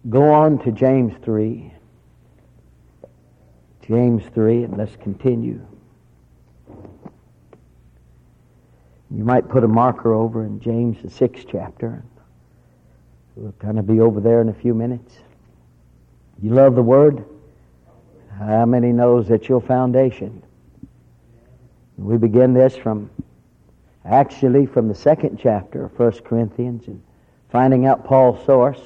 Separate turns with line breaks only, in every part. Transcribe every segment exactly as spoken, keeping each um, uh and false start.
Go on to James three. James three, and let's continue. You might put a marker over in James, the sixth chapter. We'll kind of be over there in a few minutes. You love the Word? How many knows that's your foundation? We begin this from, actually from the second chapter of First Corinthians and finding out Paul's source.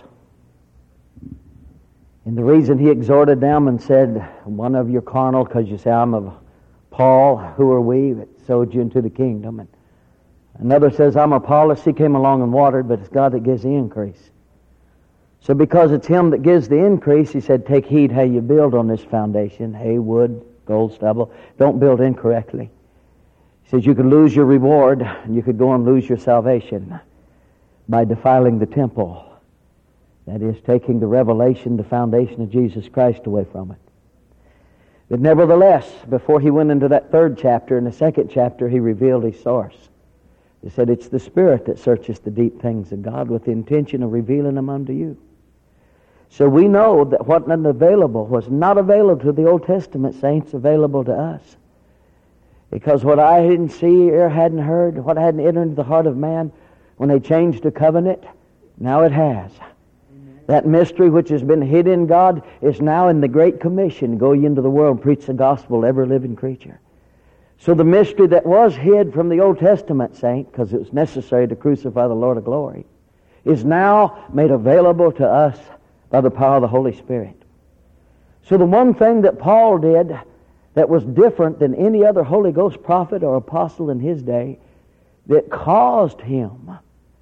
And the reason he exhorted them and said, one of you carnal, because you say, I'm of Paul, who are we that sowed you into the kingdom? And another says, I'm Apollos, he came along and watered, but it's God that gives the increase. So because it's him that gives the increase, he said, take heed how you build on this foundation, hay, wood, gold, stubble. Don't build incorrectly. He says you could lose your reward, and you could go and lose your salvation by defiling the temple. That is, taking the revelation, the foundation of Jesus Christ away from it. But nevertheless, before he went into that third chapter, in the second chapter, he revealed his source. He said, it's the Spirit that searches the deep things of God with the intention of revealing them unto you. So we know that what wasn't available was not available to the Old Testament saints, available to us. Because what I didn't see or hadn't heard, what hadn't entered into the heart of man, when they changed the covenant, now it has. That mystery which has been hid in God is now in the Great Commission. Go ye into the world and preach the gospel to every living creature. So the mystery that was hid from the Old Testament saint, because it was necessary to crucify the Lord of glory, is now made available to us by the power of the Holy Spirit. So the one thing that Paul did that was different than any other Holy Ghost prophet or apostle in his day, that caused him,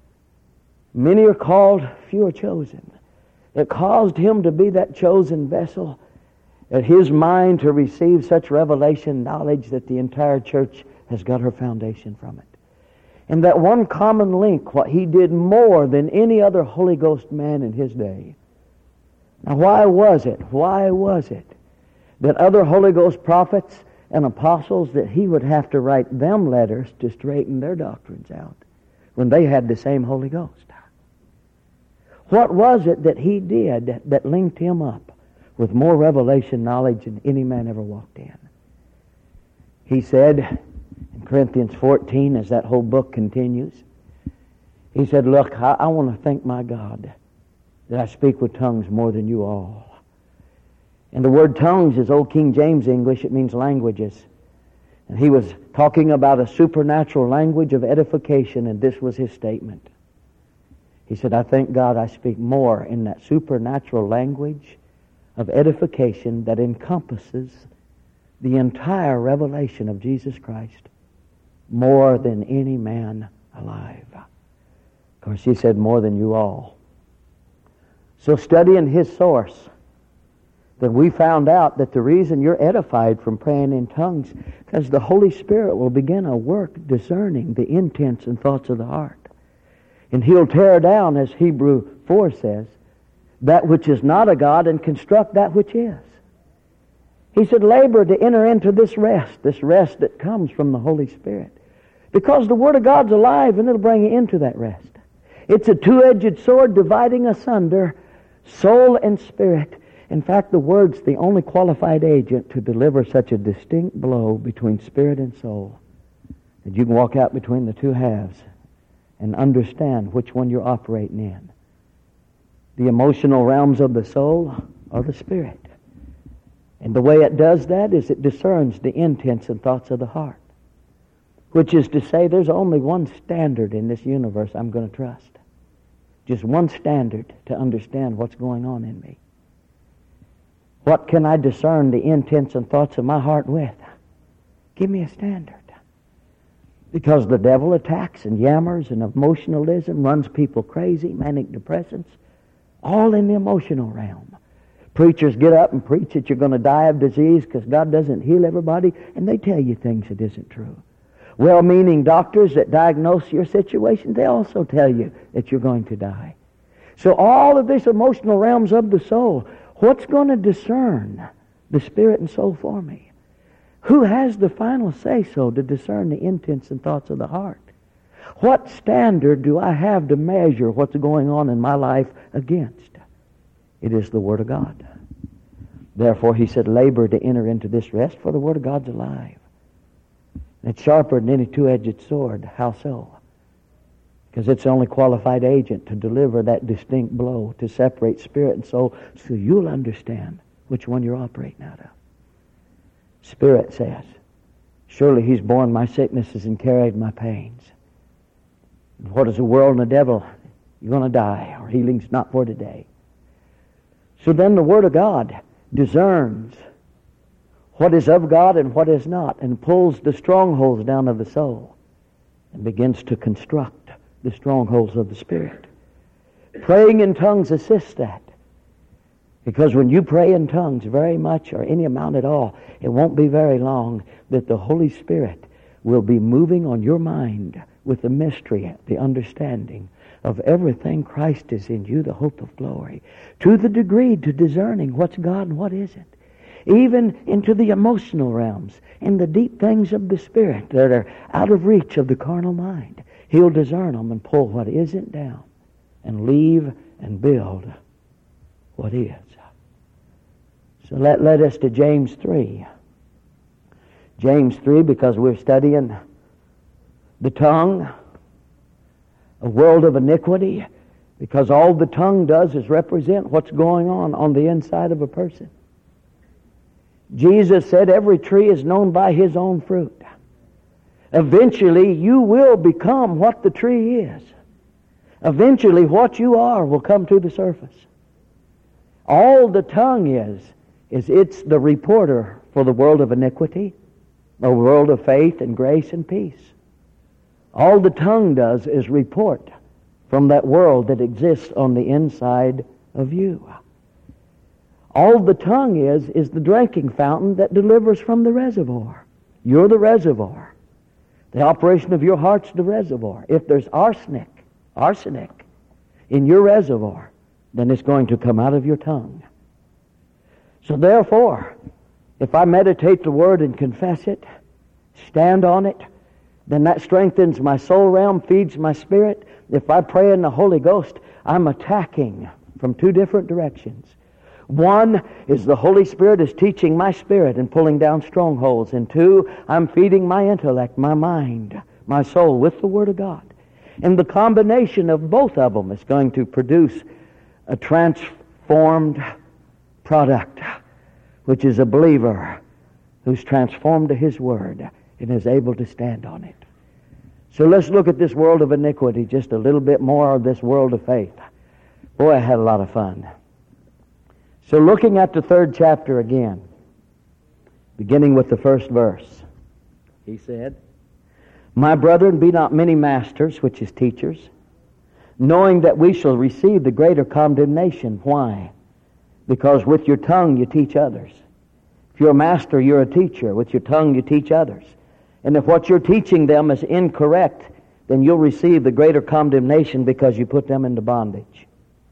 many are called, few are chosen, that caused him to be that chosen vessel, at his mind to receive such revelation knowledge that the entire church has got her foundation from it. And that one common link, what he did more than any other Holy Ghost man in his day. Now why was it, why was it that other Holy Ghost prophets and apostles, that he would have to write them letters to straighten their doctrines out when they had the same Holy Ghost? What was it that he did that, that linked him up with more revelation knowledge than any man ever walked in? He said in Corinthians fourteen, as that whole book continues, he said, look, I, I want to thank my God that I speak with tongues more than you all. And the word tongues is Old King James English. It means languages. And he was talking about a supernatural language of edification, and this was his statement. He said, I thank God I speak more in that supernatural language of edification that encompasses the entire revelation of Jesus Christ more than any man alive. Of course, he said more than you all. So studying his source, that we found out that the reason you're edified from praying in tongues, because the Holy Spirit will begin a work discerning the intents and thoughts of the heart. And he'll tear down, as Hebrew four says, that which is not a God and construct that which is. He said, labor to enter into this rest, this rest that comes from the Holy Spirit. Because the Word of God's alive and it'll bring you into that rest. It's a two-edged sword dividing asunder soul and spirit. In fact, the Word's the only qualified agent to deliver such a distinct blow between spirit and soul that you can walk out between the two halves and understand which one you're operating in. The emotional realms of the soul or the spirit. And the way it does that is it discerns the intents and thoughts of the heart. Which is to say, there's only one standard in this universe I'm going to trust. Just one standard to understand what's going on in me. What can I discern the intents and thoughts of my heart with? Give me a standard. Because the devil attacks and yammers and emotionalism runs people crazy, manic depressants, all in the emotional realm. Preachers get up and preach that you're going to die of disease because God doesn't heal everybody, and they tell you things that isn't true. Well-meaning doctors that diagnose your situation, they also tell you that you're going to die. So all of this emotional realms of the soul, what's going to discern the spirit and soul for me? Who has the final say-so to discern the intents and thoughts of the heart? What standard do I have to measure what's going on in my life against? It is the Word of God. Therefore, he said, labor to enter into this rest, for the Word of God's alive. And it's sharper than any two-edged sword. How so? Because it's the only qualified agent to deliver that distinct blow, to separate spirit and soul, so you'll understand which one you're operating out of. Spirit says, surely he's borne my sicknesses and carried my pains. And what is the world and the devil? You're going to die, or healing's not for today. So then the Word of God discerns what is of God and what is not, and pulls the strongholds down of the soul and begins to construct the strongholds of the Spirit. Praying in tongues assists that. Because when you pray in tongues very much or any amount at all, it won't be very long that the Holy Spirit will be moving on your mind with the mystery, the understanding of everything Christ is in you, the hope of glory, to the degree to discerning what's God and what isn't. Even into the emotional realms and the deep things of the Spirit that are out of reach of the carnal mind. He'll discern them and pull what isn't down and leave and build what is. So let, let us to James three. James three, because we're studying the tongue, a world of iniquity, because all the tongue does is represent what's going on on the inside of a person. Jesus said every tree is known by his own fruit. Eventually you will become what the tree is. Eventually what you are will come to the surface. All the tongue is, is it's the reporter for the world of iniquity, a world of faith and grace and peace. All the tongue does is report from that world that exists on the inside of you. All the tongue is, is the drinking fountain that delivers from the reservoir. You're the reservoir. The operation of your heart's the reservoir. If there's arsenic, arsenic in your reservoir, then it's going to come out of your tongue. So therefore, if I meditate the Word and confess it, stand on it, then that strengthens my soul realm, feeds my spirit. If I pray in the Holy Ghost, I'm attacking from two different directions. One is the Holy Spirit is teaching my spirit and pulling down strongholds. And two, I'm feeding my intellect, my mind, my soul with the Word of God. And the combination of both of them is going to produce a transformed product, which is a believer who's transformed to His Word and is able to stand on it. So let's look at this world of iniquity just a little bit more, of this world of faith. Boy, I had a lot of fun. So looking at the third chapter again, beginning with the first verse, he said, My brethren, be not many masters, which is teachers, knowing that we shall receive the greater condemnation. Why? Because with your tongue you teach others. If you're a master, you're a teacher. With your tongue you teach others. And if what you're teaching them is incorrect, then you'll receive the greater condemnation because you put them into bondage.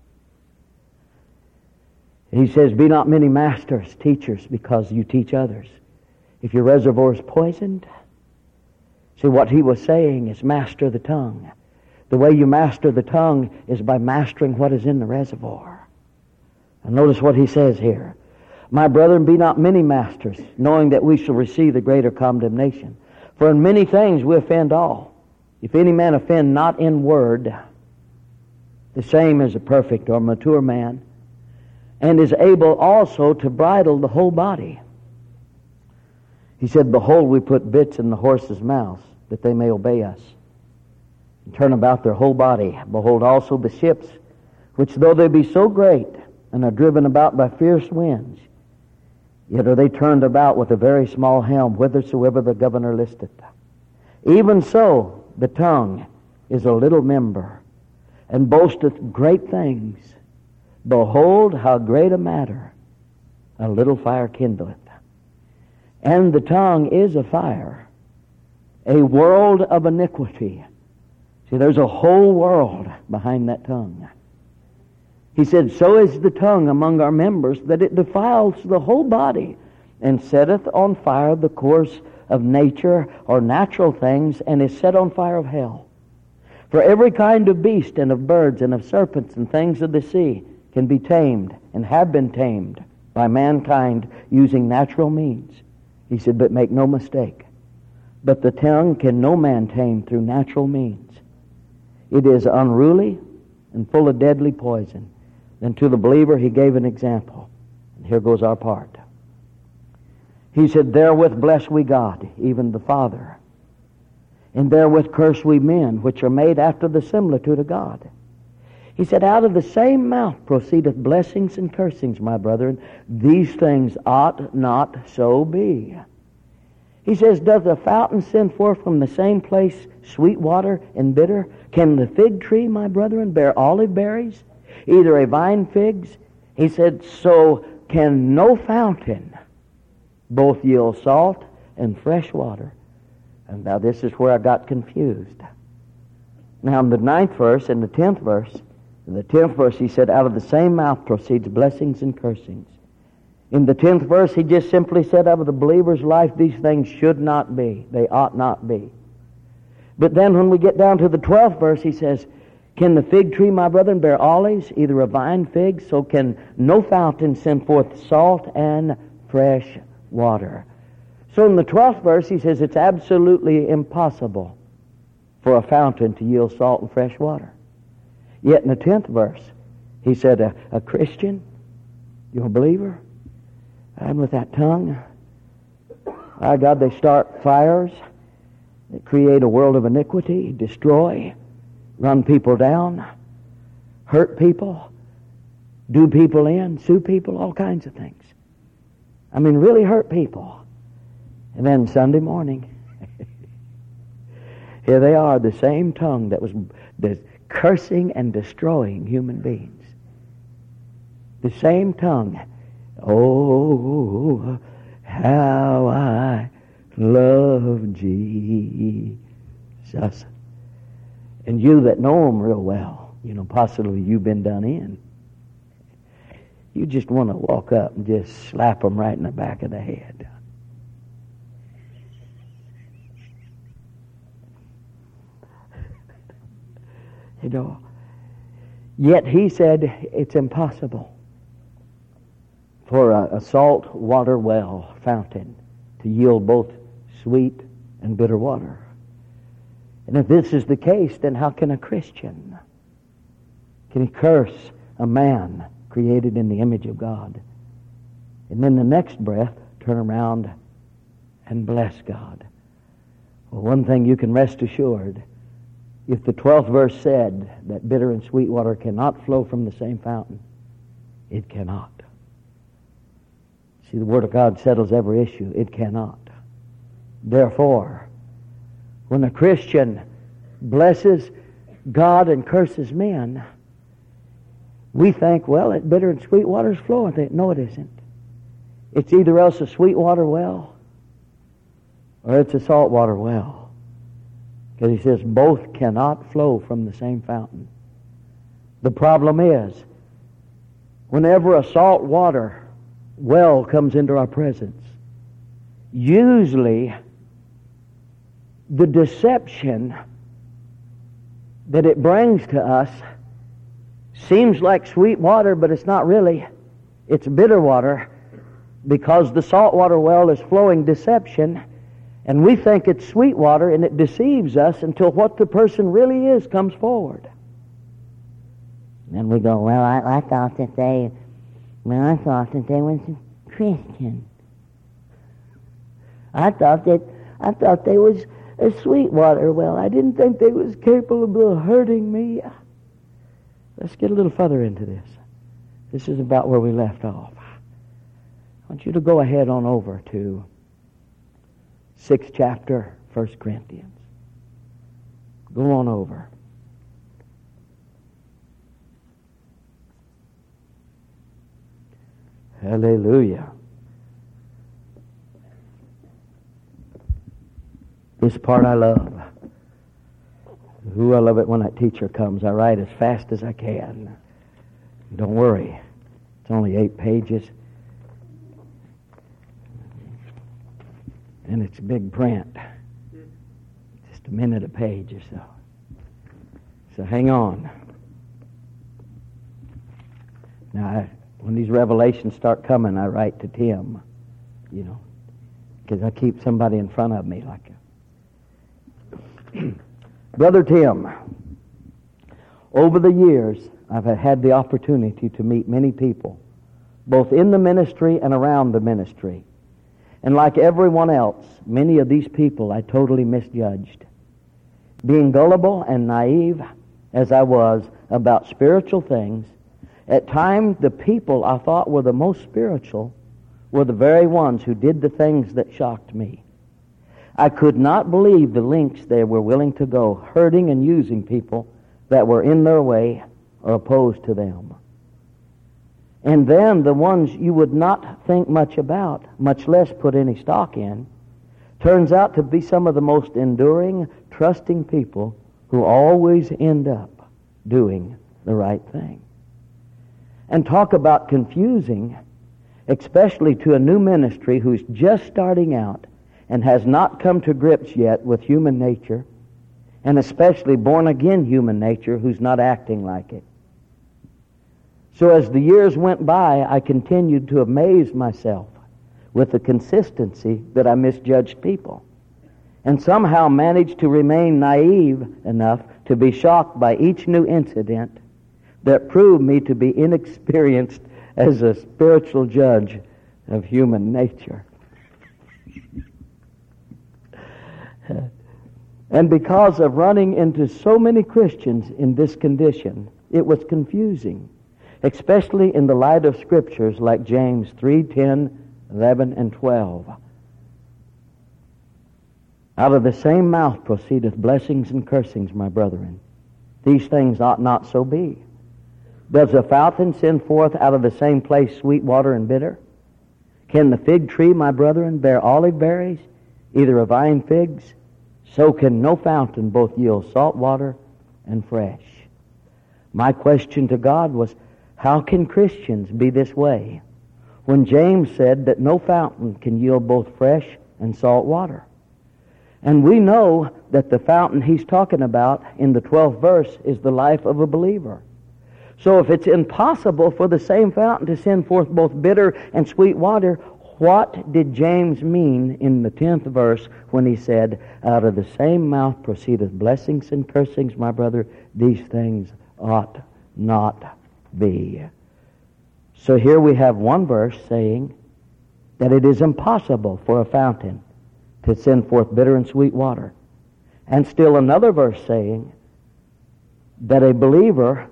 He says, be not many masters, teachers, because you teach others. If your reservoir is poisoned, see, what he was saying is master the tongue. The way you master the tongue is by mastering what is in the reservoir. And notice what he says here. My brethren, be not many masters, knowing that we shall receive the greater condemnation. For in many things we offend all. If any man offend not in word, the same is a perfect or mature man, and is able also to bridle the whole body. He said, Behold, we put bits in the horses' mouths, that they may obey us, and turn about their whole body. Behold also the ships, which though they be so great, and are driven about by fierce winds, yet are they turned about with a very small helm, whithersoever the governor listeth. Even so, the tongue is a little member, and boasteth great things. Behold, how great a matter a little fire kindleth. And the tongue is a fire, a world of iniquity. See, there's a whole world behind that tongue. He said, So is the tongue among our members, that it defiles the whole body, and setteth on fire the course of nature or natural things, and is set on fire of hell. For every kind of beast, and of birds, and of serpents, and things of the sea, can be tamed and have been tamed by mankind using natural means. He said, but make no mistake. But the tongue can no man tame through natural means. It is unruly and full of deadly poison. Then to the believer he gave an example. And here goes our part. He said, therewith bless we God, even the Father. And therewith curse we men, which are made after the similitude of God. He said, out of the same mouth proceedeth blessings and cursings, my brethren. These things ought not so be. He says, doth the fountain send forth from the same place sweet water and bitter? Can the fig tree, my brethren, bear olive berries? Either a vine figs? He said, so can no fountain both yield salt and fresh water. And now this is where I got confused. Now in the ninth verse and the tenth verse, in the tenth verse he said, out of the same mouth proceeds blessings and cursings. In the tenth verse he just simply said, out of the believer's life these things should not be. They ought not be. But then when we get down to the twelfth verse he says, can the fig tree, my brethren, bear olives, either a vine fig? So can no fountain send forth salt and fresh water. So in the twelfth verse he says it's absolutely impossible for a fountain to yield salt and fresh water. Yet in the tenth verse he said a, a Christian, you're a believer, and with that tongue, my God, they start fires that create a world of iniquity, destroy, run people down, hurt people, do people in, sue people, all kinds of things. I mean, really hurt people. And then Sunday morning, here they are, the same tongue that was the cursing and destroying human beings. The same tongue. Oh, how I love Jesus. And you that know him real well, you know, possibly you've been done in. You just want to walk up and just slap them right in the back of the head. You know, yet he said it's impossible for a, a salt water well fountain to yield both sweet and bitter water. And if this is the case, then how can a Christian, can he curse a man created in the image of God, and then the next breath turn around and bless God? Well, one thing you can rest assured, if the twelfth verse said that bitter and sweet water cannot flow from the same fountain, it cannot. See, the Word of God settles every issue. It cannot. Therefore, when a Christian blesses God and curses men, we think, well, that bitter and sweet water is flowing. They, no, it isn't. It's either else a sweet water well or it's a salt water well. Because he says both cannot flow from the same fountain. The problem is, whenever a salt water well comes into our presence, usually the deception that it brings to us seems like sweet water, but it's not really. It's bitter water, because the salt water well is flowing deception, and we think it's sweet water, and it deceives us until what the person really is comes forward.
And we go, well, I, I thought that they, well, I thought that they was a Christian. I thought that, I thought they was a sweet water well. I didn't think they was capable of hurting me. Let's get a little further into this. This is about where we left off. I want you to go ahead on over to sixth chapter, First Corinthians. Go on over. Hallelujah. This part I love. Ooh, I love it when that teacher comes. I write as fast as I can. Don't worry. It's only eight pages. And it's big print. Just a minute a page or so. So hang on.
Now, I, when these revelations start coming, I write to Tim, you know, because I keep somebody in front of me like a... Brother Tim, over the years, I've had the opportunity to meet many people, both in the ministry and around the ministry. And like everyone else, many of these people I totally misjudged. Being gullible and naive as I was about spiritual things, at times the people I thought were the most spiritual were the very ones who did the things that shocked me. I could not believe the lengths they were willing to go, hurting and using people that were in their way or opposed to them. And then the ones you would not think much about, much less put any stock in, turns out to be some of the most enduring, trusting people who always end up doing the right thing. And talk about confusing, especially to a new ministry who's just starting out and has not come to grips yet with human nature, and especially born-again human nature who's not acting like it. So as the years went by, I continued to amaze myself with the consistency that I misjudged people, and somehow managed to remain naive enough to be shocked by each new incident that proved me to be inexperienced as a spiritual judge of human nature. And because of running into so many Christians in this condition, it was confusing, especially in the light of scriptures like James three, ten, eleven, and twelve. Out of the same mouth proceedeth blessings and cursings, my brethren. These things ought not so be. Does a fountain send forth out of the same place sweet water and bitter? Can the fig tree, my brethren, bear olive berries, either a vine figs? So can no fountain both yield salt water and fresh. My question to God was, how can Christians be this way when James said that no fountain can yield both fresh and salt water? And we know that the fountain he's talking about in the twelfth verse is the life of a believer. So if it's impossible for the same fountain to send forth both bitter and sweet water, what did James mean in the tenth verse when he said, out of the same mouth proceedeth blessings and cursings, my brother, these things ought not be. So here we have one verse saying that it is impossible for a fountain to send forth bitter and sweet water. And still another verse saying that a believer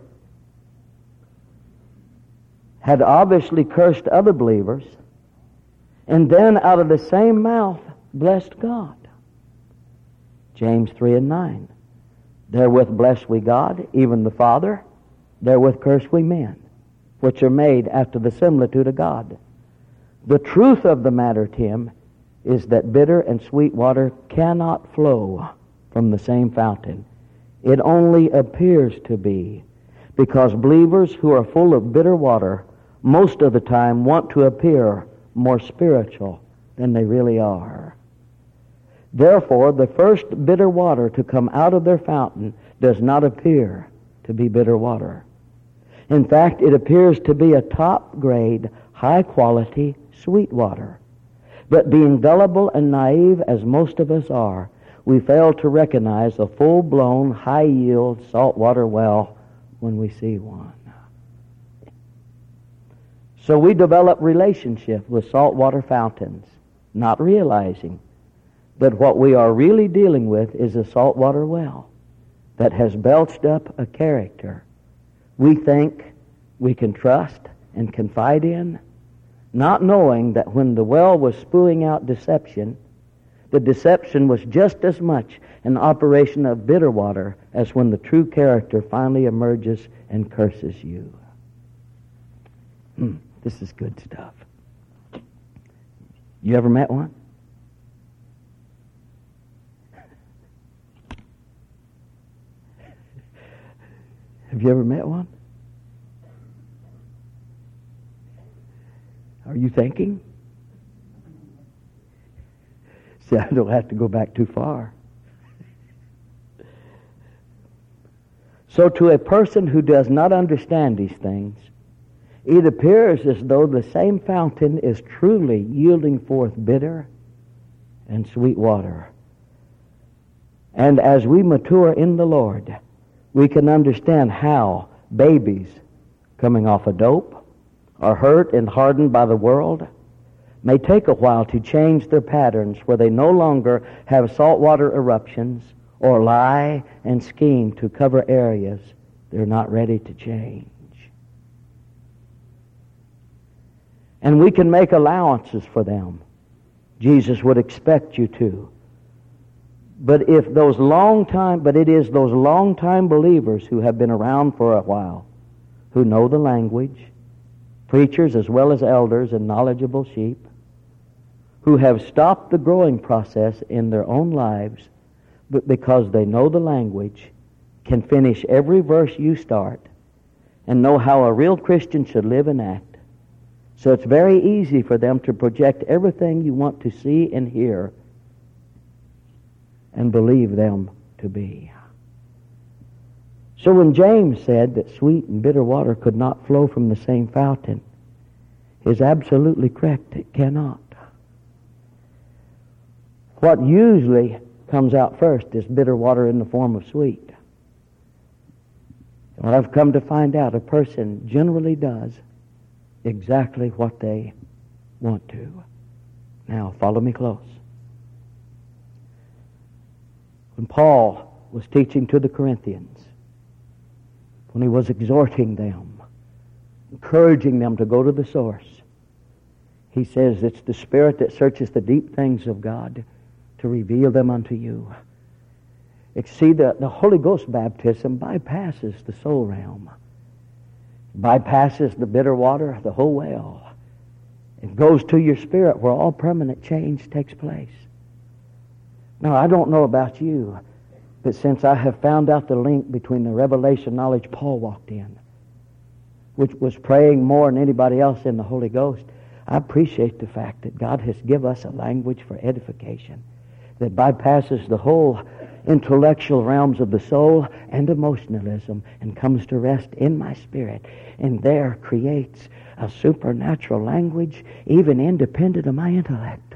had obviously cursed other believers, and then out of the same mouth blessed God. James three and nine. Therewith bless we God, even the Father. Therewith curse we men, which are made after the similitude of God. The truth of the matter, Tim, is that bitter and sweet water cannot flow from the same fountain. It only appears to be, because believers who are full of bitter water most of the time want to appear more spiritual than they really are. Therefore, the first bitter water to come out of their fountain does not appear to be bitter water. In fact, it appears to be a top-grade, high-quality sweet water. But being gullible and naive as most of us are, we fail to recognize a full-blown, high-yield saltwater well when we see one. So we develop relationship with saltwater fountains, not realizing that what we are really dealing with is a saltwater well that has belched up a character we think we can trust and confide in, not knowing that when the well was spewing out deception, the deception was just as much an operation of bitter water as when the true character finally emerges and curses you. Hmm. This is good stuff. You ever met one? Have you ever met one? Are you thinking? See, I don't have to go back too far. So to a person who does not understand these things,
it appears as though the same fountain is truly yielding forth bitter and sweet water. And as we mature in the Lord, we can understand how babies coming off of dope or hurt and hardened by the world may take a while to change their patterns where they no longer have saltwater eruptions or lie and scheme to cover areas they're not ready to change. And we can make allowances for them. Jesus would expect you to. But if those long time, but it is those long time believers who have been around for a while, who know the language, preachers as well as elders and knowledgeable sheep, who have stopped the growing process in their own lives, but because they know the language, can finish every verse you start, and know how a real Christian should live and act. So it's very easy for them to project everything you want to see and hear and believe them to be. So when James said that sweet and bitter water could not flow from the same fountain, is absolutely correct. It cannot. What usually comes out first is bitter water in the form of sweet. Well, I've come to find out a person generally does exactly what they want to. Now, follow me close. When Paul was teaching to the Corinthians, when he was exhorting them, encouraging them to go to the source, he says it's the Spirit that searches the deep things of God to reveal them unto you. See, the, the Holy Ghost baptism bypasses the soul realm. Bypasses the bitter water, the whole well. It goes to your spirit where all permanent change takes place. Now, I don't know about you, but since I have found out the link between the revelation knowledge Paul walked in, which was praying more than anybody else in the Holy Ghost, I appreciate the fact that God has given us a language for edification that bypasses the whole intellectual realms of the soul and emotionalism and comes to rest in my spirit, and there creates a supernatural language even independent of my intellect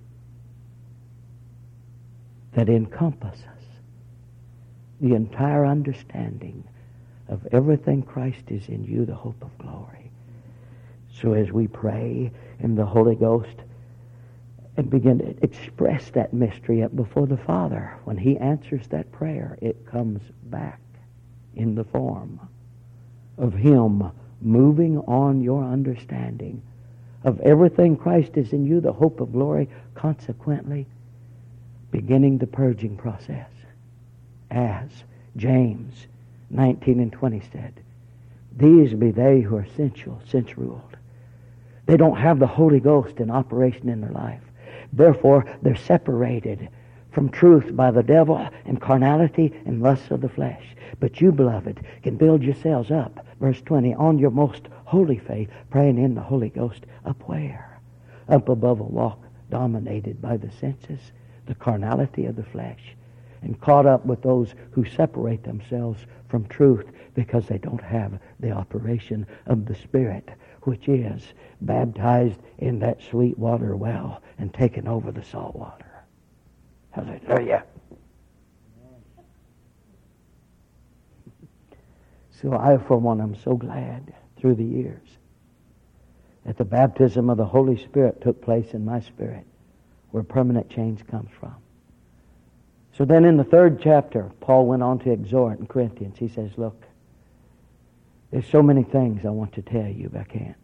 that encompasses the entire understanding of everything Christ is in you, the hope of glory. So as we pray in the Holy Ghost and begin to express that mystery up before the Father, when He answers that prayer, it comes back in the form of Him moving on your understanding of everything Christ is in you, the hope of glory, consequently beginning the purging process. As James nineteen and twenty said, these be they who are sensual, sense-ruled. They don't have the Holy Ghost in operation in their life. Therefore, they're separated from truth by the devil and carnality and lusts of the flesh. But you, beloved, can build yourselves up, verse twenty, on your most holy faith, praying in the Holy Ghost. Up where? Up above a walk dominated by the senses, the carnality of the flesh, and caught up with those who separate themselves from truth because they don't have the operation of the Spirit, which is baptized in that sweet water well and taken over the salt water. Hallelujah. So I, for one, am so glad through the years that the baptism of the Holy Spirit took place in my spirit, where permanent change comes from. So then in the third chapter, Paul went on to exhort in Corinthians. He says, look, there's so many things I want to tell you, but I can't.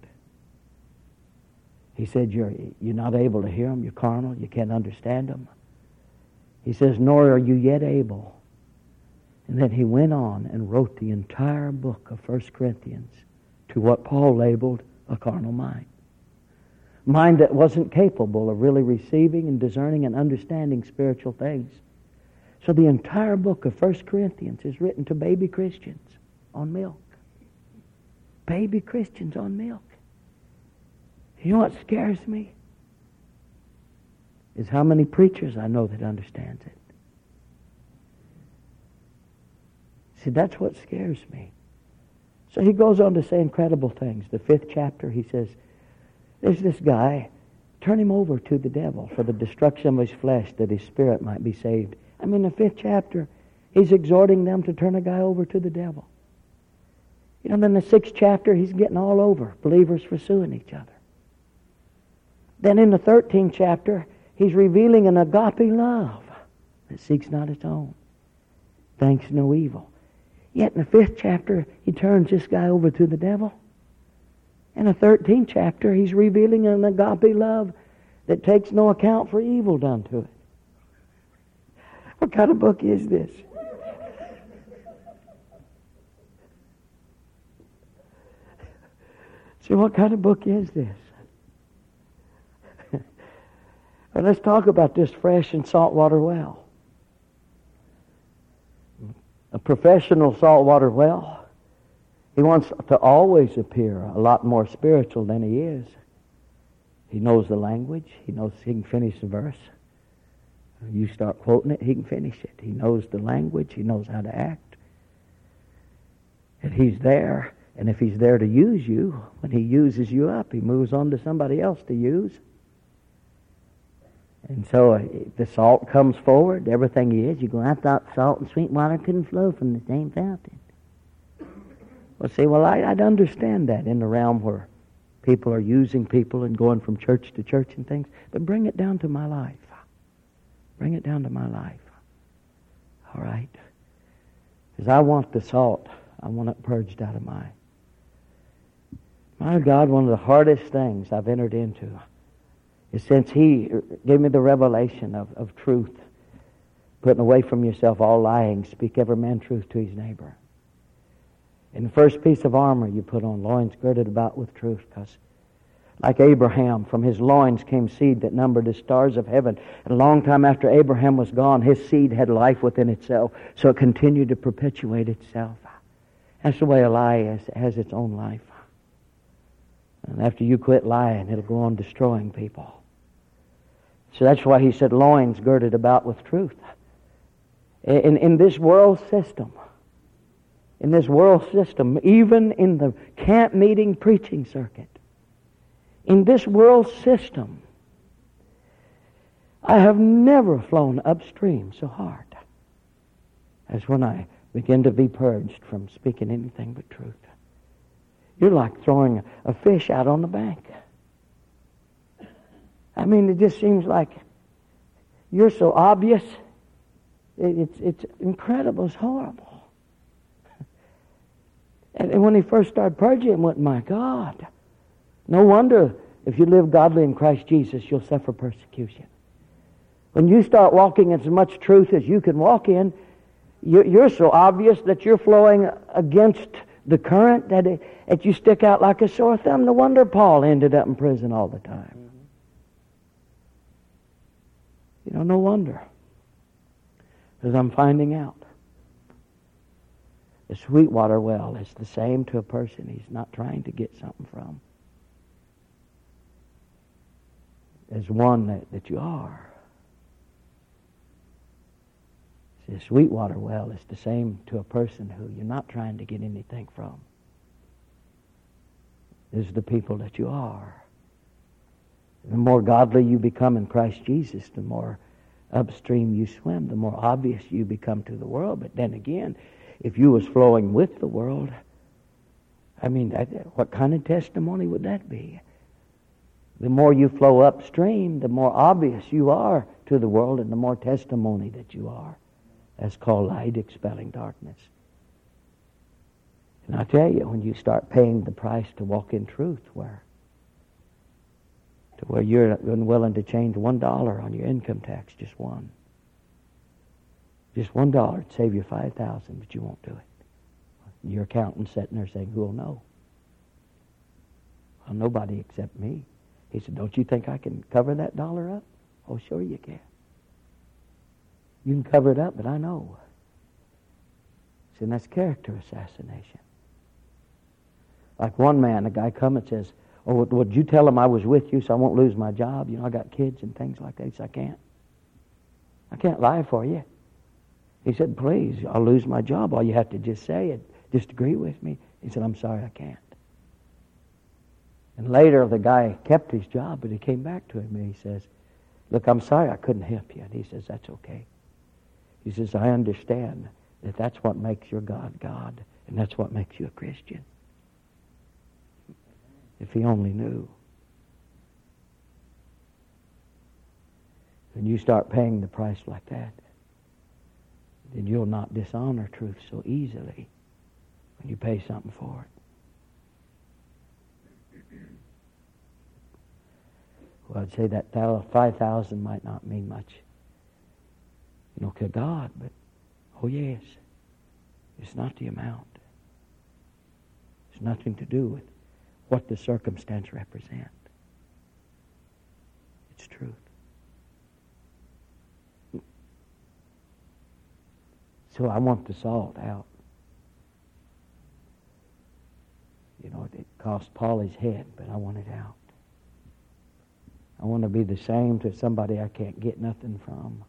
He said, you're, you're not able to hear them. You're carnal. You can't understand them. He says, nor are you yet able. And then he went on and wrote the entire book of First Corinthians to what Paul labeled a carnal mind. Mind that wasn't capable of really receiving and discerning and understanding spiritual things. So the entire book of First Corinthians is written to baby Christians on milk. Baby Christians on milk. You know what scares me? Is how many preachers I know that understands it. See, that's what scares me. So he goes on to say incredible things. The fifth chapter, he says, there's this guy, turn him over to the devil for the destruction of his flesh, that his spirit might be saved. I mean, the fifth chapter, he's exhorting them to turn a guy over to the devil. You know, then the sixth chapter, he's getting all over believers pursuing each other. Then in the thirteenth chapter, he's revealing an agape love that seeks not its own, thinks no evil. Yet in the fifth chapter, he turns this guy over to the devil. In the thirteenth chapter, he's revealing an agape love that takes no account for evil done to it. What kind of book is this? See, what kind of book is this? Well, let's talk about this fresh and saltwater well. A professional saltwater well, he wants to always appear a lot more spiritual than he is. He knows the language. He knows he can finish the verse. You start quoting it, he can finish it. He knows the language. He knows how to act. And he's there. And if he's there to use you, when he uses you up, he moves on to somebody else to use. And so uh, the salt comes forward, everything he is. You go, I thought salt and sweet water couldn't flow from the same fountain. Well, see, well, I, I'd understand that in the realm where people are using people and going from church to church and things. But bring it down to my life. Bring it down to my life. All right? Because I want the salt. I want it purged out of my... My God, one of the hardest things I've entered into is since He gave me the revelation of, of truth, putting away from yourself all lying, speak every man truth to his neighbor. In the first piece of armor you put on, loins girded about with truth, because like Abraham, from his loins came seed that numbered the stars of heaven. And a long time after Abraham was gone, his seed had life within itself, so it continued to perpetuate itself. That's the way a lie is, has its own life. And after you quit lying, it'll go on destroying people. So that's why he said, loins girded about with truth. In, in this world system, in this world system, even in the camp meeting preaching circuit, in this world system, I have never flown upstream so hard as when I begin to be purged from speaking anything but truth. You're like throwing a fish out on the bank. I mean, it just seems like you're so obvious. It's it's incredible. It's horrible. And when he first started purging, I went, my God, no wonder if you live godly in Christ Jesus, you'll suffer persecution. When you start walking in as much truth as you can walk in, you're so obvious that you're flowing against the current that, it, that you stick out like a sore thumb. No wonder Paul ended up in prison all the time. You know, no wonder. Because I'm finding out. The Sweetwater well is the same to a person he's not trying to get something from as one that, that you are. See, the Sweetwater well is the same to a person who you're not trying to get anything from. Is the people that you are. The more godly you become in Christ Jesus, the more upstream you swim, the more obvious you become to the world. But then again, if you was flowing with the world, I mean, that, what kind of testimony would that be? The more you flow upstream, the more obvious you are to the world and the more testimony that you are. That's called light expelling darkness. And I tell you, when you start paying the price to walk in truth, where to where you're unwilling to change one dollar on your income tax, just one. Just one dollar would save you five thousand, but you won't do it. Your accountant's sitting there saying, who'll know? Well, nobody except me. He said, don't you think I can cover that dollar up? Oh, sure you can. You can cover it up, but I know. See, and that's character assassination. Like one man, a guy come and says, oh, would you tell him I was with you so I won't lose my job? You know, I got kids and things like that. He said, I can't. I can't lie for you. He said, please, I'll lose my job. All you have to just say is, just agree with me.
He said, I'm sorry, I can't. And later the guy kept his job, but he came back to him and he says, look, I'm sorry I couldn't help you. And he says, that's okay. He says, I understand that that's what makes your God God, and that's what makes you a Christian. If he only knew. When you start paying the price like that, then you'll not dishonor truth so easily when you pay something for it. Well, I'd say that five thousand might not mean much, you know, to God, but oh yes, it's not the amount. It's nothing to do with what the circumstance represents. It's truth. So I want the salt out. You know, it cost Paul his head, but I want it out. I want to be the same to somebody I can't get nothing from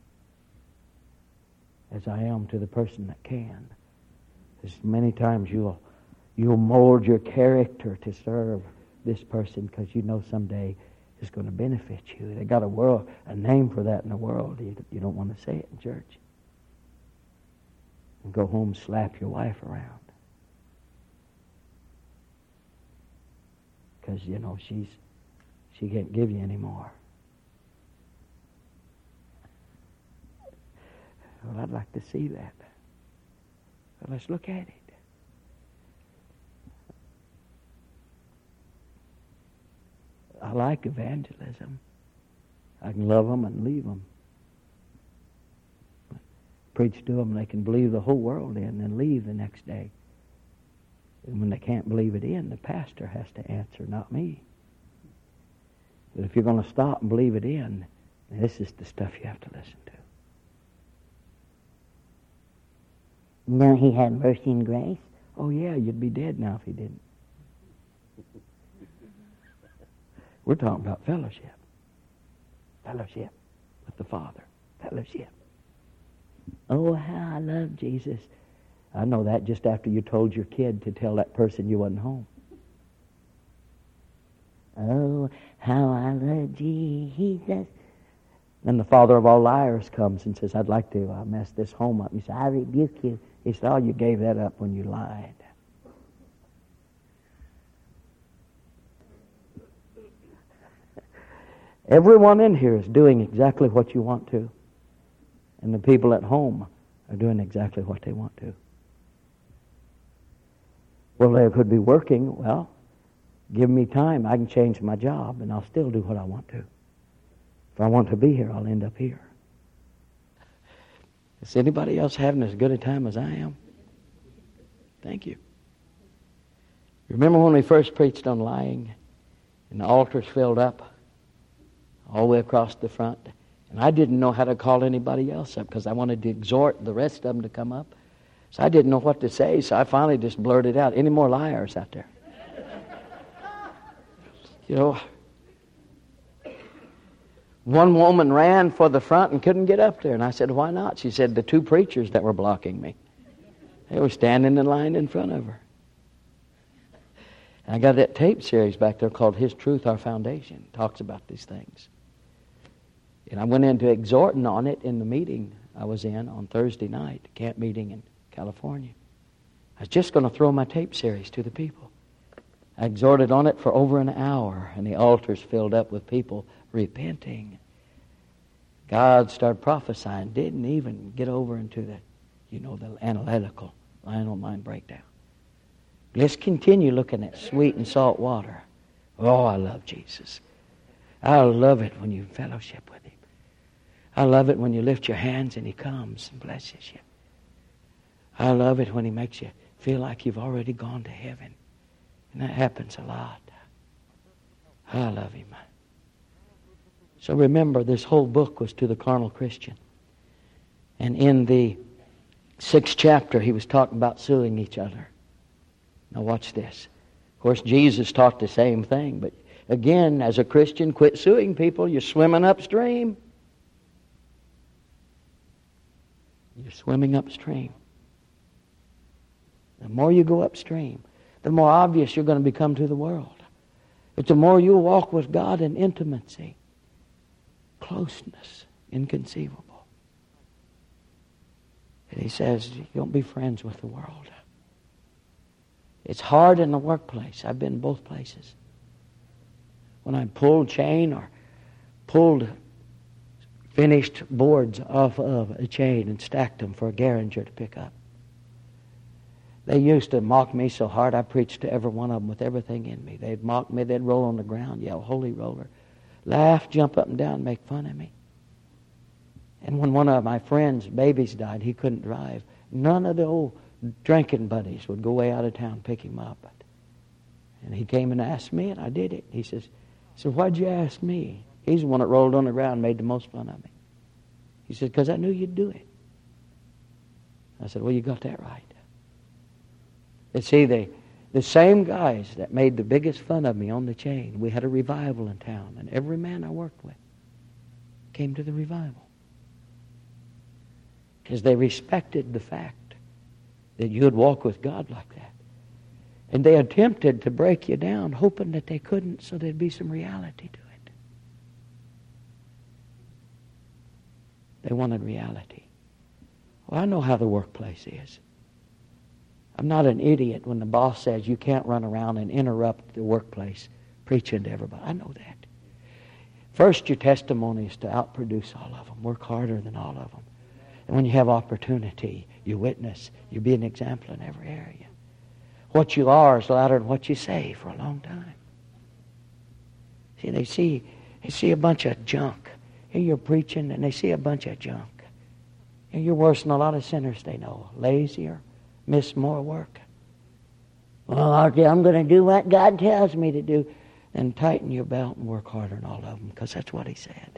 as I am to the person that can. Because many times you'll you'll mold your character to serve this person because you know someday it's going to benefit you. They got a world a name for that in the world. You, you don't want to say it in church. And go home, slap your wife around. Because, you know, she's she can't give you any more. Well, I'd like to see that. Well, let's look at it. I like evangelism. I can love them and leave them. Preach to them, they can believe the whole world in and leave the next day. And when they can't believe it in, the pastor has to answer, not me. But if you're going to stop and believe it in, this is the stuff you have to listen to.
No, he had mercy and grace.
Oh yeah, you'd be dead now if he didn't. We're talking about fellowship. Fellowship with the Father. Fellowship. Oh, how I love Jesus. I know that just after you told your kid to tell that person you wasn't home.
Oh, how I love Jesus.
Then the father of all liars comes and says, I'd like to uh, mess this home up. You say, I rebuke you. He said, oh, you gave that up when you lied. Everyone in here is doing exactly what you want to. And the people at home are doing exactly what they want to. Well, they could be working. Well, give me time. I can change my job, and I'll still do what I want to. If I want to be here, I'll end up here. Is anybody else having as good a time as I am? Thank you. Remember when we first preached on lying, and the altars filled up all the way across the front? And I didn't know how to call anybody else up because I wanted to exhort the rest of them to come up. So I didn't know what to say, so I finally just blurted out, any more liars out there? You know, one woman ran for the front and couldn't get up there. And I said, why not? She said, the two preachers that were blocking me. They were standing in line in front of her. And I got that tape series back there called His Truth, Our Foundation. It talks about these things. And I went into exhorting on it in the meeting I was in on Thursday night, camp meeting in California. I was just going to throw my tape series to the people. I exhorted on it for over an hour, and the altars filled up with people repenting. God started prophesying, didn't even get over into the, you know, the analytical, final mind breakdown. Let's continue looking at sweet and salt water. Oh, I love Jesus. I love it when you fellowship with Him. I love it when you lift your hands and He comes and blesses you. I love it when He makes you feel like you've already gone to heaven. And that happens a lot. I love Him. So remember, this whole book was to the carnal Christian. And in the sixth chapter, he was talking about suing each other. Now watch this. Of course, Jesus taught the same thing. But again, as a Christian, quit suing people. You're swimming upstream. You're swimming upstream. The more you go upstream,
the more obvious you're going to become to the world. But the more you walk with God in intimacy, closeness, inconceivable. And he says, don't be friends with the world. It's hard in the workplace. I've been both places. When I pulled chain or pulled finished boards off of a chain and stacked them for a Garinger to pick up. They used to mock me so hard I preached to every one of them with everything in me. They'd mock me, they'd roll on the ground, yell, holy roller, laugh, jump up and down, make fun of me. And when one of my friends' babies died, he couldn't drive. None of the old drinking buddies would go way out of town pick him up. And he came and asked me, and I did it. He says, he said, why'd you ask me? He's the one that rolled on the ground and made the most fun of me. He said, because I knew you'd do it. I said, well, you got that right. But see, the, the same guys that made the biggest fun of me on the chain, we had a revival in town, and every man I worked with came to the revival. Because they respected the fact that you would walk with God like that. And they attempted to break you down, hoping that they couldn't, so there'd be some reality to it. They wanted reality. Well, I know how the workplace is. I'm not an idiot when the boss says you can't run around and interrupt the workplace preaching to everybody. I know that. First, your testimony is to outproduce all of them. Work harder than all of them. And when you have opportunity, you witness. You be an example in every area. What you are is louder than what you say for a long time. See, they see, they see a bunch of junk. Here you're preaching, and they see a bunch of junk. And you're worse than a lot of sinners they know. Lazier, miss more work. Well, I'm going to do what God tells me to do. Then tighten your belt and work harder than all of them, because that's what he said.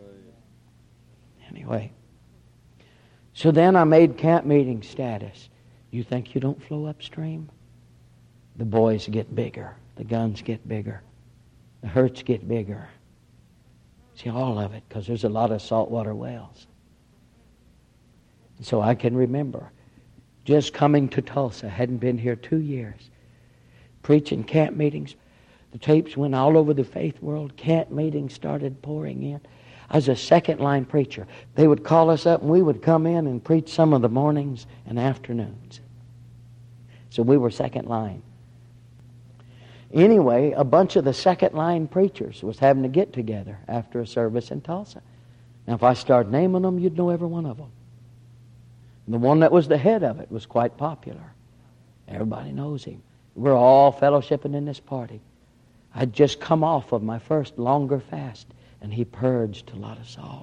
Anyway. So then I made camp meeting status. You think you don't flow upstream? The boys get bigger. The guns get bigger. The hurts get bigger. See, all of it, because there's a lot of saltwater wells. And so I can remember just coming to Tulsa. Hadn't been here two years. Preaching camp meetings. The tapes went all over the faith world. Camp meetings started pouring in. I was a second line preacher. They would call us up and we would come in and preach some of the mornings and afternoons. So we were second line. Anyway, a bunch of the second line preachers was having to get together after a service in Tulsa. Now, if I start naming them, you'd know every one of them. The one that was the head of it was quite popular. Everybody knows him. We're all fellowshipping in this party. I'd just come off of my first longer fast, and he purged a lot of salt.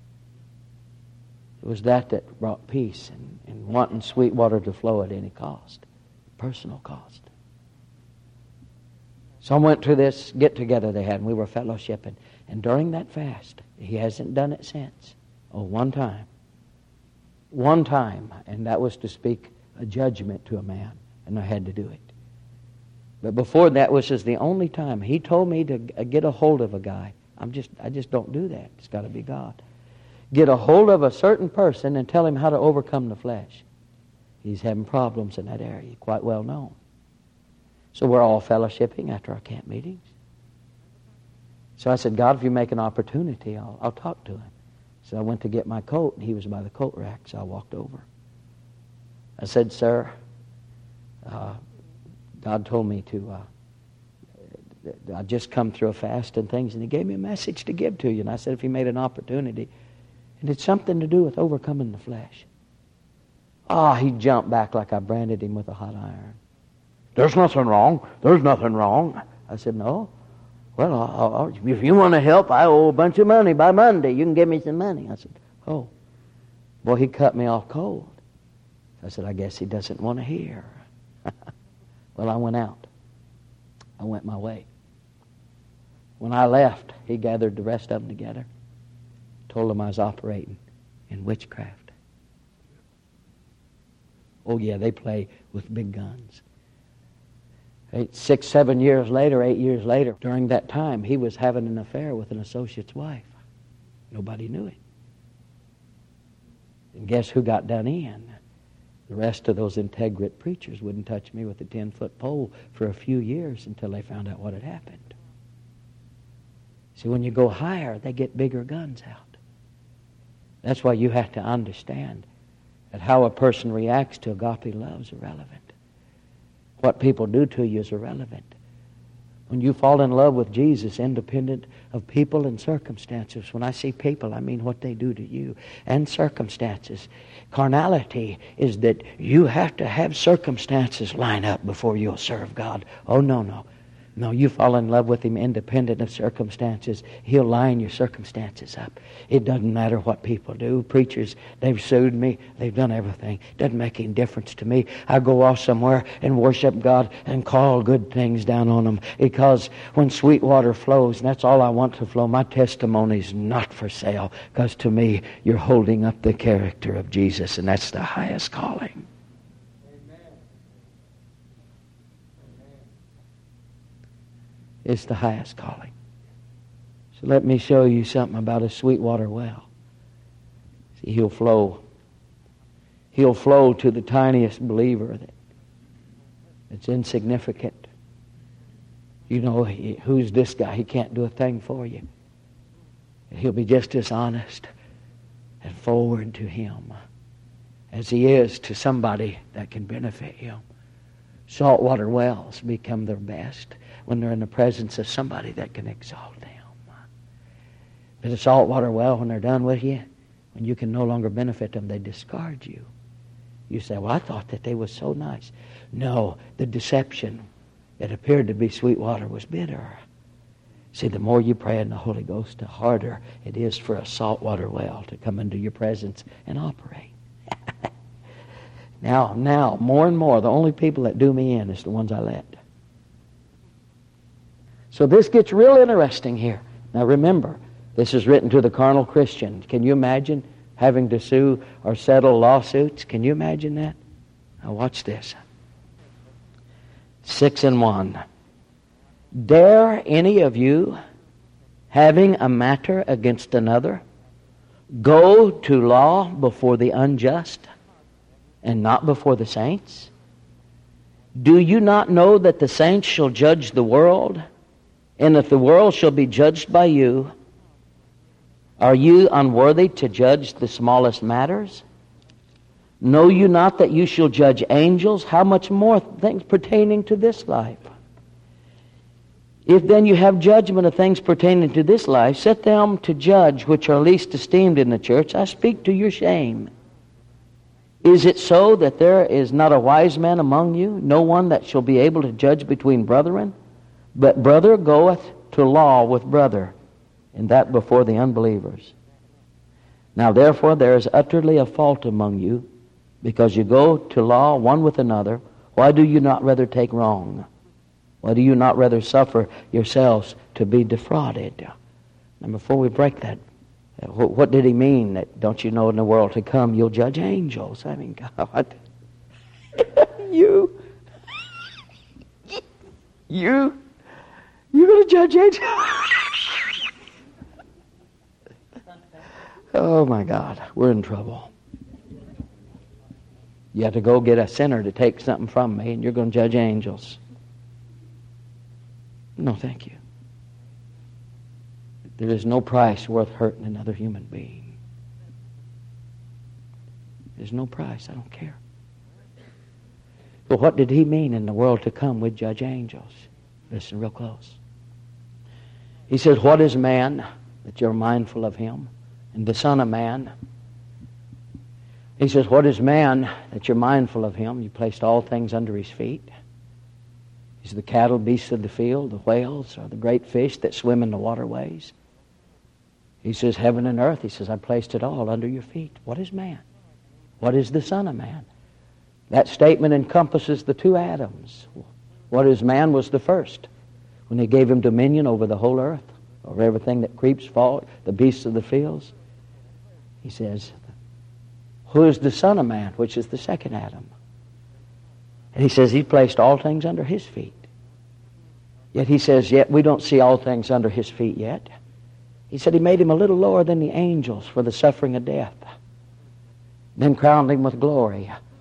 It was that that brought peace and, and wanting sweet water to flow at any cost, personal cost. So I went to this get-together they had, and we were fellowshipping. And during that fast, he hasn't done it since. Oh, one time. One time, and that was to speak a judgment to a man, and I had to do it. But before that was just the only time. He told me to get a hold of a guy. I'm just, I just don't do that. It's got to be God. Get a hold of a certain person and tell him how to overcome the flesh. He's having problems in that area, quite well known. So we're all fellowshipping after our camp meetings. So I said, God, if you make an opportunity, I'll, I'll talk to him. So I went to get my coat, and he was by the coat rack, so I walked over. I said, sir, uh, God told me to, uh, I just come through a fast and things, and he gave me a message to give to you. And I said, if he made an opportunity, and it's something to do with overcoming the flesh. Ah, oh, he jumped back like I branded him with a hot iron. There's nothing wrong. There's nothing wrong. I said, no. Well, I'll, I'll, if you want to help, I owe a bunch of money by Monday. You can give me some money. I said, oh. Boy, he cut me off cold. I said, I guess he doesn't want to hear. Well, I went out. I went my way. When I left, he gathered the rest of them together, told them I was operating in witchcraft. Oh, yeah, they play with big guns. Eight, six, seven years later, eight years later, during that time, he was having an affair with an associate's wife. Nobody knew it. And guess who got done in?
The rest of those integrate preachers wouldn't touch me with a ten-foot pole for a few years until they found out what had happened. See, when you go higher, they get bigger guns out. That's why you have to understand that how a person reacts to agape love is irrelevant. What people do to you is irrelevant. When you fall in love with Jesus, independent of people and circumstances, when I say people, I mean what they do to you and circumstances. Carnality is that you have to have circumstances line up before you'll serve God. Oh, no, no. No, you fall in love with Him independent of circumstances. He'll line your circumstances up. It doesn't matter what people do. Preachers, they've sued me. They've done everything. It doesn't make any difference to me. I go off somewhere and worship God and call good things down on them. Because when sweet water flows, and that's all I want to flow, my testimony's not for sale. Because to me, you're holding up the character of Jesus, and that's the highest calling. It's the highest calling. So let me show you something about a Sweetwater well. See, he'll flow. He'll flow to the tiniest believer that, that's insignificant. You know, he, who's this guy? He can't do a thing for you. He'll be just as honest and forward to him as he is to somebody that can benefit him. Saltwater wells become their best when they're in the presence of somebody that can exalt them. But a saltwater well, when they're done with you, when you can no longer benefit them, they discard you. You say, well, I thought that they were so nice. No, the deception that appeared to be sweet water was bitter. See, the more you pray in the Holy Ghost, the harder it is for a saltwater well to come into your presence and operate. Now, now, more and more, the only people that do me in is the ones I let. So this gets real interesting here. Now remember, this is written to the carnal Christian. Can you imagine having to sue or settle lawsuits? Can you imagine that? Now watch this. Six and one. Dare any of you, having a matter against another, go to law before the unjust and not before the saints? Do you not know that the saints shall judge the world, and that the world shall be judged by you? Are you unworthy to judge the smallest matters? Know you not that you shall judge angels? How much more things pertaining to this life? If then you have judgment of things pertaining to this life, set them to judge which are least esteemed in the church. I speak to your shame. Is it so that there is not a wise man among you, no one that shall be able to judge between brethren? But brother goeth to law with brother, and that before the unbelievers. Now therefore there is utterly a fault among you, because you go to law one with another. Why do you not rather take wrong? Why do you not rather suffer yourselves to be defrauded? And before we break that, what did he mean? That don't you know in the world to come you'll judge angels? I mean, God. you. You. You're going to judge angels? Oh my God, we're in trouble. You have to go get a sinner to take something from me, and you're going to judge angels. No, thank you. There is no price worth hurting another human being. There's no price. I don't care. But what did he mean in the world to come with judge angels? Listen real close. He says, what is man that you're mindful of him? And the Son of Man. He says, what is man that you're mindful of him? You placed all things under his feet. He's the cattle, beasts of the field, the whales, or the great fish that swim in the waterways. He says, heaven and earth, he says, I placed it all under your feet. What is man? What is the Son of Man? That statement encompasses the two Adams. What is man was the first, when he gave him dominion over the whole earth, over everything that creeps, falls, the beasts of the fields. He says, who is the Son of Man, which is the second Adam? And he says he placed all things under his feet. Yet he says, yet we don't see all things under his feet yet. He said he made him a little lower than the angels for the suffering of death. Then crowned him with glory.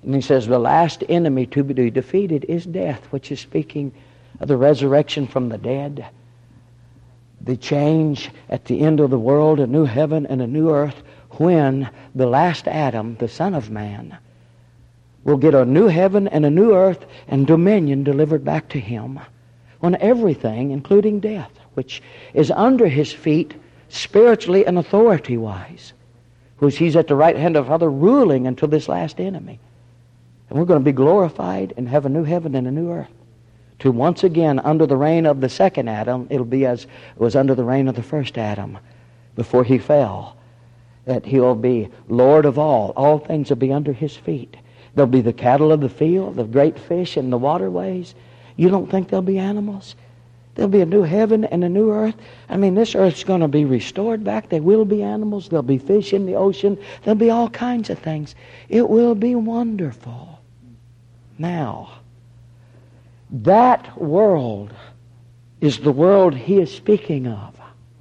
And he says the last enemy to be defeated is death, which is speaking of the resurrection from the dead, the change at the end of the world, a new heaven and a new earth, when the last Adam, the Son of Man, will get a new heaven and a new earth and dominion delivered back to him, when everything, including death, which is under his feet spiritually and authority-wise, because he's at the right hand of Father ruling until this last enemy. And we're going to be glorified and have a new heaven and a new earth. To once again, under the reign of the second Adam, it'll be as it was under the reign of the first Adam before he fell. That he'll be Lord of all. All things will be under his feet. There'll be the cattle of the field, the great fish in the waterways. You don't think there'll be animals? There'll be a new heaven and a new earth. I mean, this earth's going to be restored back. There will be animals. There'll be fish in the ocean. There'll be all kinds of things. It will be wonderful. Now, that world is the world he is speaking of,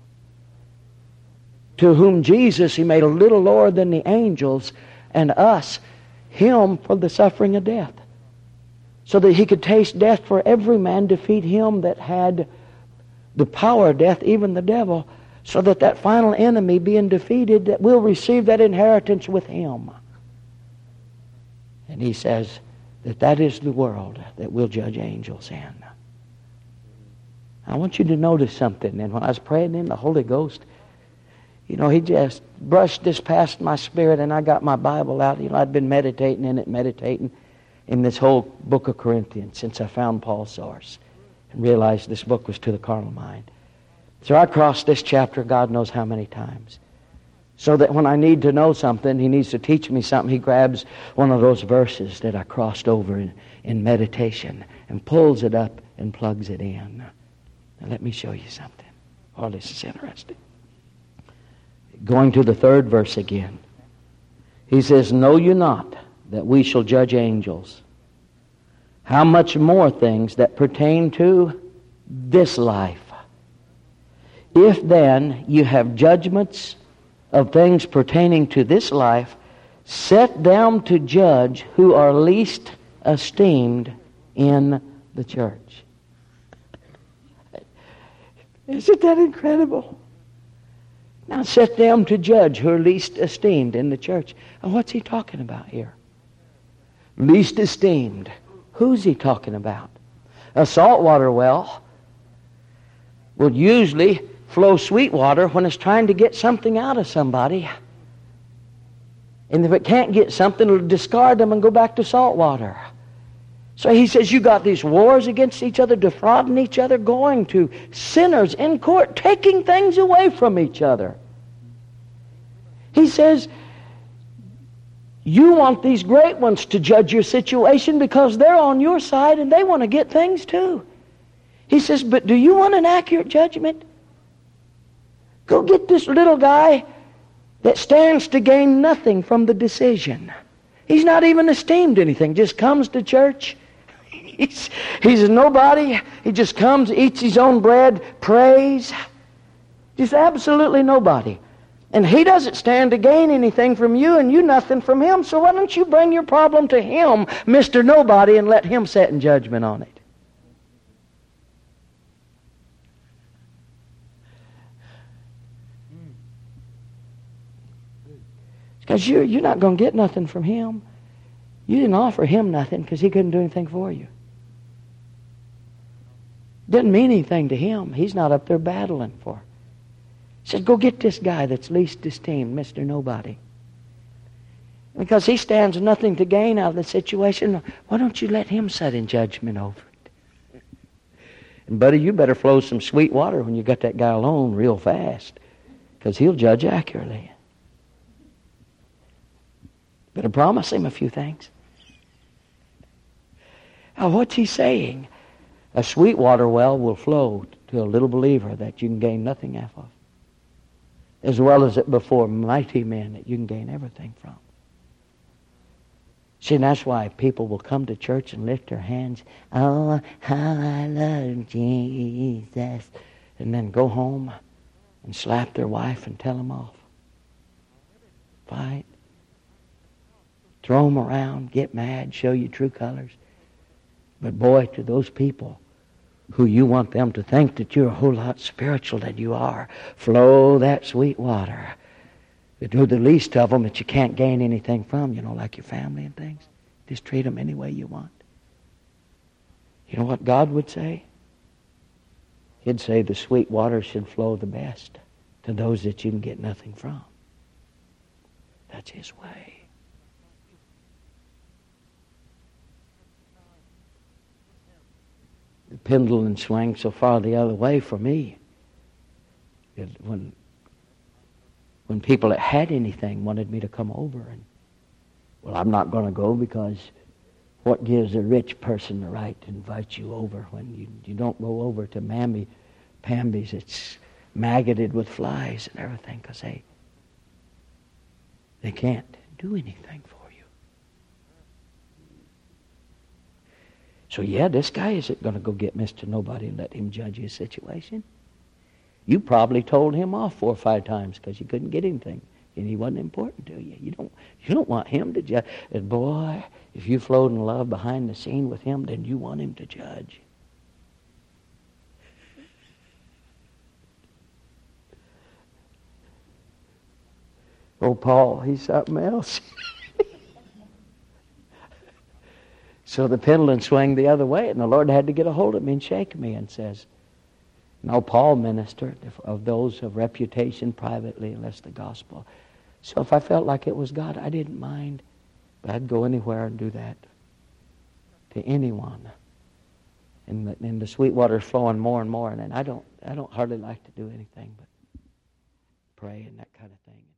to whom Jesus he made a little lower than the angels, and us, him for the suffering of death, so that he could taste death for every man, defeat him that had the power of death, even the devil, so that that final enemy being defeated, that we'll receive that inheritance with him. And he says that that is the world that we'll judge angels in. I want you to notice something. And when I was praying in the Holy Ghost, you know, he just brushed this past my spirit, and I got my Bible out. You know, I'd been meditating in it, meditating in this whole book of Corinthians since I found Paul's source and realized this book was to the carnal mind. So I crossed this chapter God knows how many times, so that when I need to know something, he needs to teach me something, he grabs one of those verses that I crossed over in, in meditation and pulls it up and plugs it in. Now let me show you something. Oh, this is interesting. Going to the third verse again. He says, "Know you not that we shall judge angels? How much more things that pertain to this life? If then you have judgments of things pertaining to this life, set down to judge who are least esteemed in the church." Isn't that incredible? Now set them to judge who are least esteemed in the church. And what's he talking about here? Least esteemed. Who's he talking about? A saltwater well will usually flow sweet water when it's trying to get something out of somebody. And if it can't get something, it'll discard them and go back to salt water. So he says you got these wars against each other, defrauding each other, going to sinners in court, taking things away from each other. He says you want these great ones to judge your situation because they're on your side and they want to get things too. He says, but do you want an accurate judgment? Go get this little guy that stands to gain nothing from the decision. He's not even esteemed anything, just comes to church. He's, he's a nobody. He just comes, eats his own bread, prays. Just absolutely nobody. And he doesn't stand to gain anything from you and you nothing from him. So why don't you bring your problem to him, Mister Nobody, and let him set in judgment on it? Because you're, you're not going to get nothing from him. You didn't offer him nothing because he couldn't do anything for you. Doesn't mean anything to him. He's not up there battling for it. He says, go get this guy that's least esteemed, Mister Nobody. Because he stands nothing to gain out of the situation, why don't you let him set in judgment over it? And buddy, you better flow some sweet water when you got that guy alone real fast, because he'll judge accurately. Better promise him a few things. Now, what's he saying? A sweet water well will flow to a little believer that you can gain nothing off of, as well as it before mighty men that you can gain everything from. See, and that's why people will come to church and lift their hands, oh, how I love Jesus, and then go home and slap their wife and tell them off. Fight. throw them around, get mad, show your true colors. But boy, to those people who you want them to think that you're a whole lot spiritual than you are, flow that sweet water. To the least of them that you can't gain anything from, you know, like your family and things. Just treat them any way you want. You know what God would say? He'd say the sweet water should flow the best to those that you can get nothing from. That's His way. The pendulum swung so far the other way for me. It, when, when people that had anything wanted me to come over, and well, I'm not going to go because what gives a rich person the right to invite you over when you, you don't go over to Mammy Pamby's? It's maggoted with flies and everything because they, they can't do anything for you. So yeah, this guy isn't going to go get Mister Nobody and let him judge his situation. You probably told him off four or five times because you couldn't get anything, and he wasn't important to you. You don't, you don't want him to judge. And boy, if you flowed in love behind the scene with him, then you want him to judge. Oh, Paul, he's something else. So the pendulum swung the other way, and the Lord had to get a hold of me and shake me and says, no, Paul ministered of those of reputation privately, unless the gospel. So if I felt like it was God, I didn't mind. But I'd go anywhere and do that to anyone. And the, and the sweet water's flowing more and more. And I don't, I don't hardly like to do anything but pray and that kind of thing.